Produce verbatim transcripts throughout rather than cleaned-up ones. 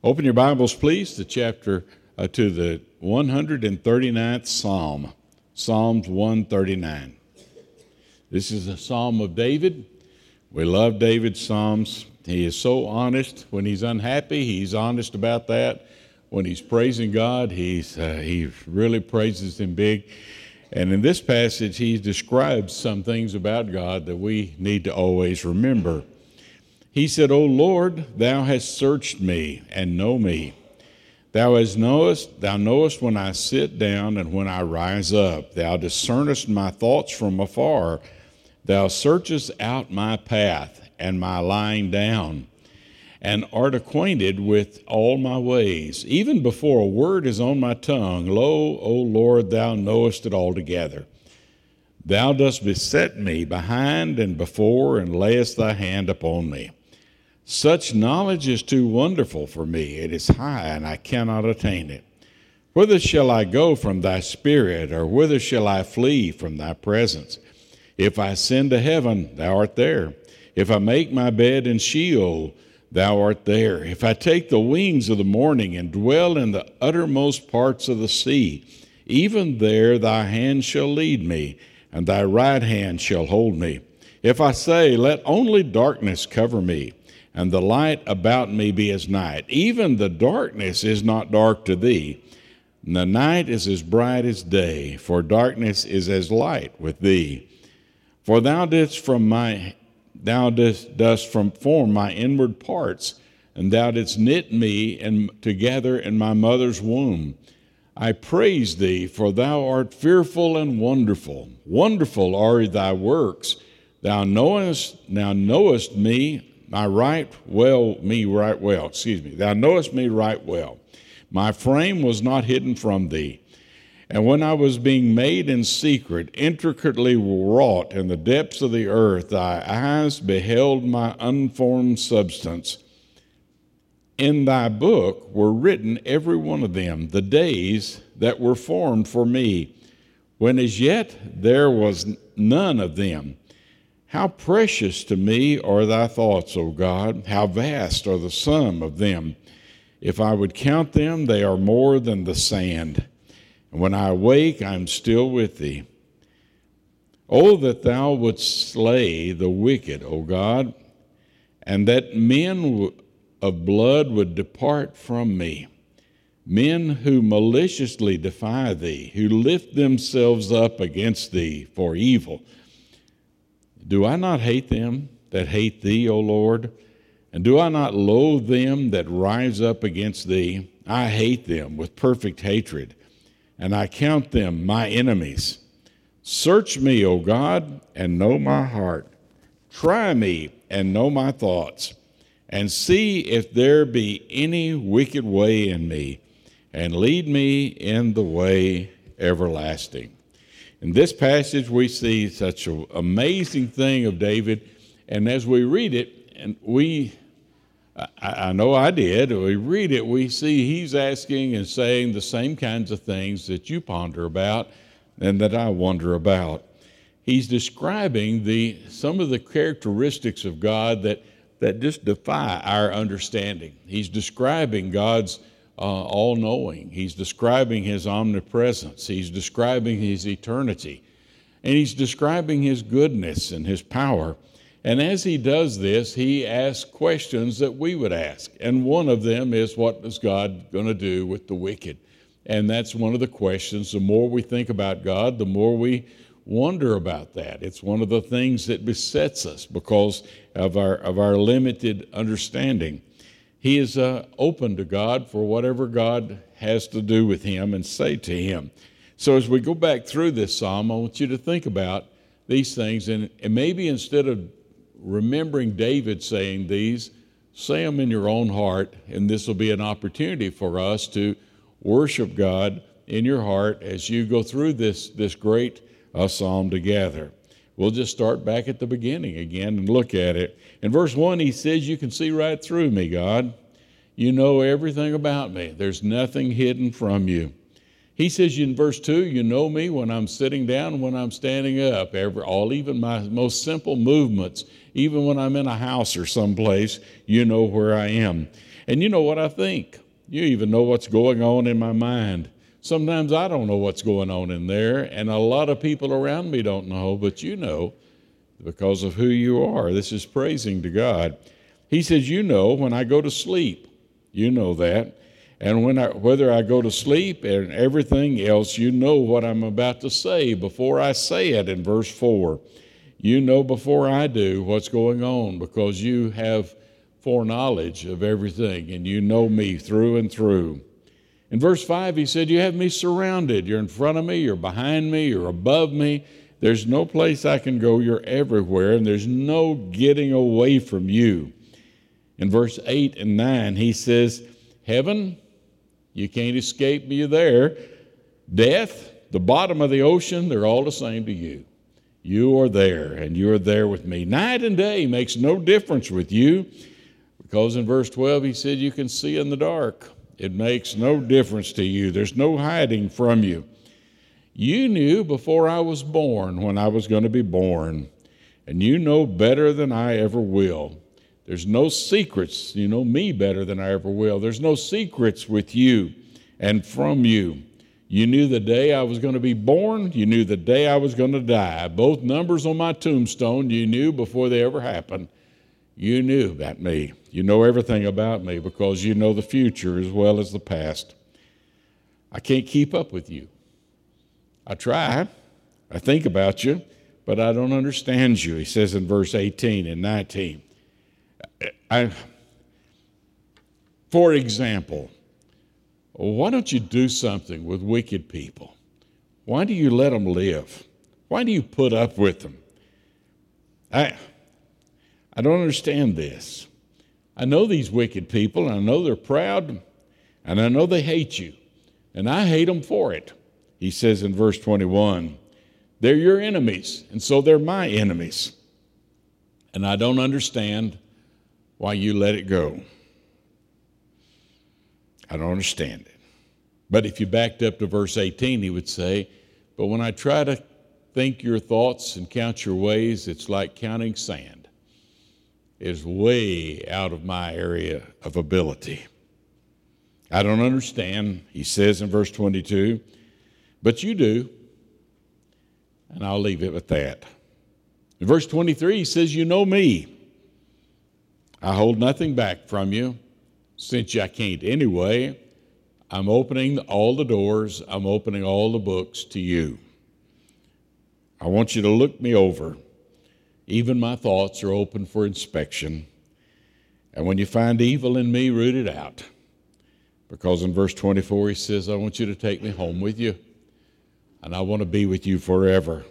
Open your Bibles, please, to chapter uh, to the one hundred thirty-ninth Psalm, Psalms one thirty-nine. This is a Psalm of David. We love David's Psalms. He is so honest. When he's unhappy, he's honest about that. When he's praising God, he's uh, he really praises Him big. And in this passage, he describes some things about God that we need to always remember. He said, O Lord, thou hast searched me and know me. Thou hast knowest, thou knowest when I sit down and when I rise up. Thou discernest my thoughts from afar. Thou searchest out my path and my lying down, and art acquainted with all my ways. Even before a word is on my tongue, lo, O Lord, thou knowest it altogether. Thou dost beset me behind and before, and layest thy hand upon me. Such knowledge is too wonderful for me. It is high, and I cannot attain it. Whither shall I go from thy spirit, or whither shall I flee from thy presence? If I ascend to heaven, thou art there. If I make my bed in Sheol, thou art there. If I take the wings of the morning and dwell in the uttermost parts of the sea, even there thy hand shall lead me, and thy right hand shall hold me. If I say, let only darkness cover me, and the light about me be as night, even the darkness is not dark to thee, and the night is as bright as day, for darkness is as light with thee. For thou didst from my Thou dost, dost from form my inward parts, and thou didst knit me in, together in my mother's womb. I praise thee, for thou art fearful and wonderful. Wonderful are thy works. Thou knowest, thou knowest me, my right well, me right well. Excuse me. Thou knowest me right well. My frame was not hidden from thee. And when I was being made in secret, intricately wrought in the depths of the earth, thy eyes beheld my unformed substance. In thy book were written every one of them, the days that were formed for me, when as yet there was none of them. How precious to me are thy thoughts, O God! How vast are the sum of them! If I would count them, they are more than the sand. And when I awake, I am still with thee. Oh, that thou wouldst slay the wicked, O God, and that men of blood would depart from me, men who maliciously defy thee, who lift themselves up against thee for evil. Do I not hate them that hate thee, O Lord? And do I not loathe them that rise up against thee? I hate them with perfect hatred, and I count them my enemies. Search me, O God, and know my heart. Try me and know my thoughts, and see if there be any wicked way in me, and lead me in the way everlasting. In this passage, we see such an amazing thing of David, and as we read it, and we I, I know I did. We read it, we see he's asking and saying the same kinds of things that you ponder about and that I wonder about. He's describing the some of the characteristics of God that, that just defy our understanding. He's describing God's uh, all-knowing. He's describing His omnipresence. He's describing His eternity. And He's describing His goodness and His power. And as he does this, he asks questions that we would ask. And one of them is, what is God going to do with the wicked? And that's one of the questions. The more we think about God, the more we wonder about that. It's one of the things that besets us because of our, of our limited understanding. He is uh, open to God for whatever God has to do with him and say to him. So as we go back through this psalm, I want you to think about these things. And, and maybe instead of remembering David saying these, say them in your own heart, and this will be an opportunity for us to worship God in your heart as you go through this, this great uh, psalm together. We'll just start back at the beginning again and look at it. In verse one, he says, you can see right through me, God. You know everything about me. There's nothing hidden from you. He says in verse two, you know me when I'm sitting down, when I'm standing up, every, all even my most simple movements, even when I'm in a house or someplace, you know where I am. And you know what I think. You even know what's going on in my mind. Sometimes I don't know what's going on in there, and a lot of people around me don't know, but you know because of who you are. This is praising to God. He says, you know when I go to sleep. You know that. And when I, whether I go to sleep and everything else, you know what I'm about to say before I say it in verse four. You know before I do what's going on because you have foreknowledge of everything and you know me through and through. In verse five, he said, you have me surrounded. You're in front of me, you're behind me, you're above me. There's no place I can go. You're everywhere, and there's no getting away from you. In verse eight and nine, he says, heaven, you can't escape me there. Death, the bottom of the ocean, they're all the same to you. You are there, and you are there with me. Night and day makes no difference with you, because in verse twelve, he said, you can see in the dark. It makes no difference to you. There's no hiding from you. You knew before I was born when I was going to be born, and you know better than I ever will. There's no secrets. You know me better than I ever will. There's no secrets with you and from you. You knew the day I was going to be born. You knew the day I was going to die. Both numbers on my tombstone you knew before they ever happened. You knew about me. You know everything about me because you know the future as well as the past. I can't keep up with you. I try. I think about you, but I don't understand you, he says in verse eighteen and nineteen. I, for example, why don't you do something with wicked people? Why do you let them live? Why do you put up with them? I, I don't understand this. I know these wicked people, and I know they're proud, and I know they hate you, and I hate them for it. He says in verse twenty-one, they're your enemies, and so they're my enemies. And I don't understand why you let it go. I don't understand it. But if you backed up to verse eighteen, he would say, but when I try to think your thoughts and count your ways, it's like counting sand. It's way out of my area of ability. I don't understand, he says in verse twenty-two, but you do, and I'll leave it at that. In verse twenty-three, he says, you know me. I hold nothing back from you. Since I can't anyway, I'm opening all the doors. I'm opening all the books to you. I want you to look me over. Even my thoughts are open for inspection. And when you find evil in me, root it out. Because in verse twenty-four, he says, I want you to take me home with you. And I want to be with you forever.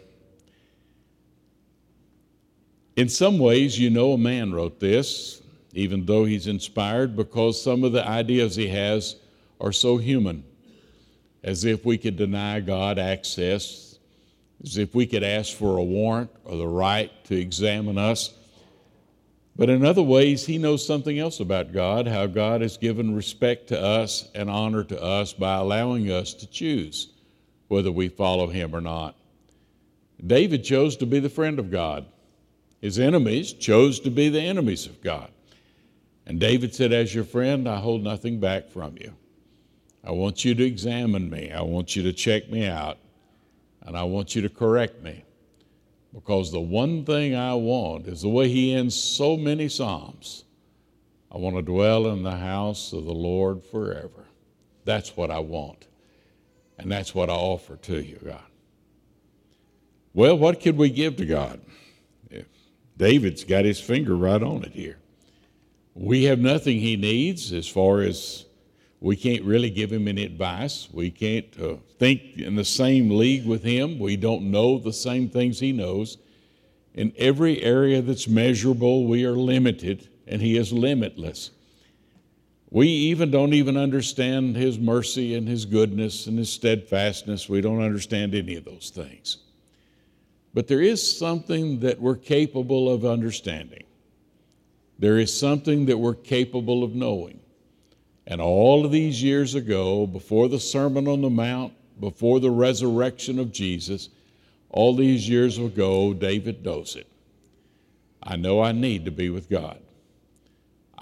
In some ways, you know a man wrote this, even though he's inspired, because some of the ideas he has are so human, as if we could deny God access, as if we could ask for a warrant or the right to examine us. But in other ways, he knows something else about God, how God has given respect to us and honor to us by allowing us to choose whether we follow him or not. David chose to be the friend of God. His enemies chose to be the enemies of God. And David said, as your friend, I hold nothing back from you. I want you to examine me. I want you to check me out. And I want you to correct me. Because the one thing I want is the way he ends so many Psalms. I want to dwell in the house of the Lord forever. That's what I want. And that's what I offer to you, God. Well, what could we give to God? David's got his finger right on it here. We have nothing he needs as far as we can't really give him any advice. We can't uh, think in the same league with him. We don't know the same things he knows. In every area that's measurable, we are limited, and he is limitless. We even don't even understand his mercy and his goodness and his steadfastness. We don't understand any of those things. But there is something that we're capable of understanding. There is something that we're capable of knowing. And all of these years ago, before the Sermon on the Mount, before the resurrection of Jesus, all these years ago, David knows it. I know I need to be with God.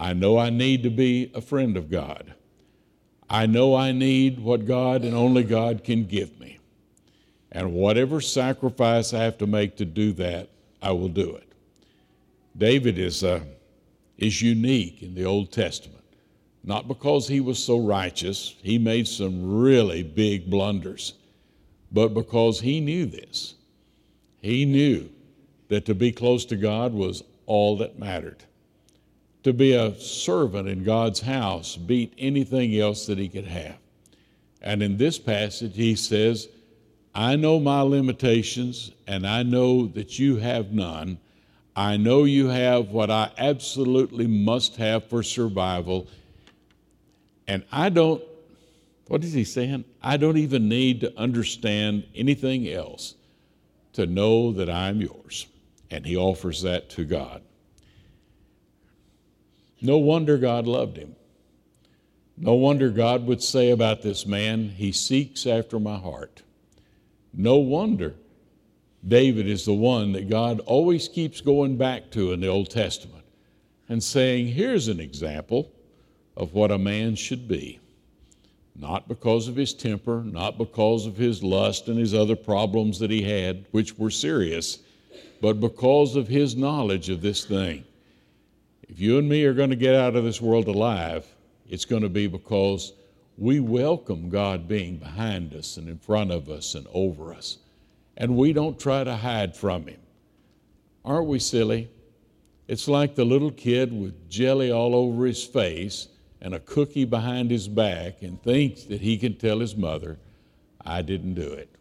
I know I need to be a friend of God. I know I need what God and only God can give me. And whatever sacrifice I have to make to do that, I will do it. David is, uh, is unique in the Old Testament, not because he was so righteous. He made some really big blunders, but because he knew this. He knew that to be close to God was all that mattered. To be a servant in God's house beat anything else that he could have. And in this passage, he says, I know my limitations, and I know that you have none. I know you have what I absolutely must have for survival. And I don't, what is he saying? I don't even need to understand anything else to know that I'm yours. And he offers that to God. No wonder God loved him. No wonder God would say about this man, he seeks after my heart. No wonder David is the one that God always keeps going back to in the Old Testament and saying, here's an example of what a man should be. Not because of his temper, not because of his lust and his other problems that he had, which were serious, but because of his knowledge of this thing. If you and me are going to get out of this world alive, it's going to be because we welcome God being behind us and in front of us and over us. And we don't try to hide from him. Aren't we silly? It's like the little kid with jelly all over his face and a cookie behind his back and thinks that he can tell his mother, I didn't do it.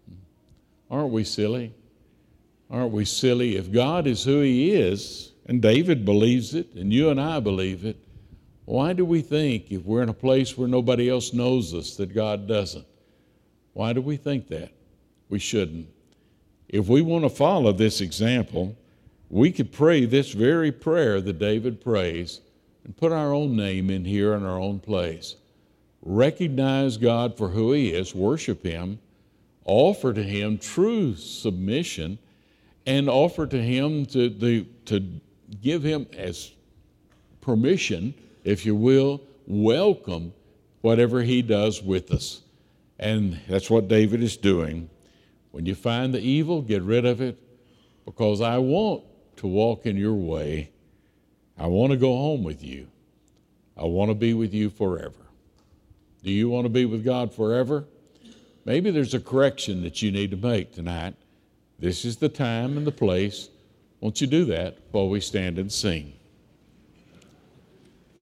Aren't we silly? Aren't we silly? If God is who he is, and David believes it, and you and I believe it, why do we think if we're in a place where nobody else knows us that God doesn't? Why do we think that? We shouldn't. If we want to follow this example, we could pray this very prayer that David prays and put our own name in here in our own place. Recognize God for who he is, worship him, offer to him true submission, and offer to him to, the, to give him as permission, if you will, welcome whatever he does with us. And that's what David is doing. When you find the evil, get rid of it, because I want to walk in your way. I want to go home with you. I want to be with you forever. Do you want to be with God forever? Maybe there's a correction that you need to make tonight. This is the time and the place. Won't you do that while we stand and sing?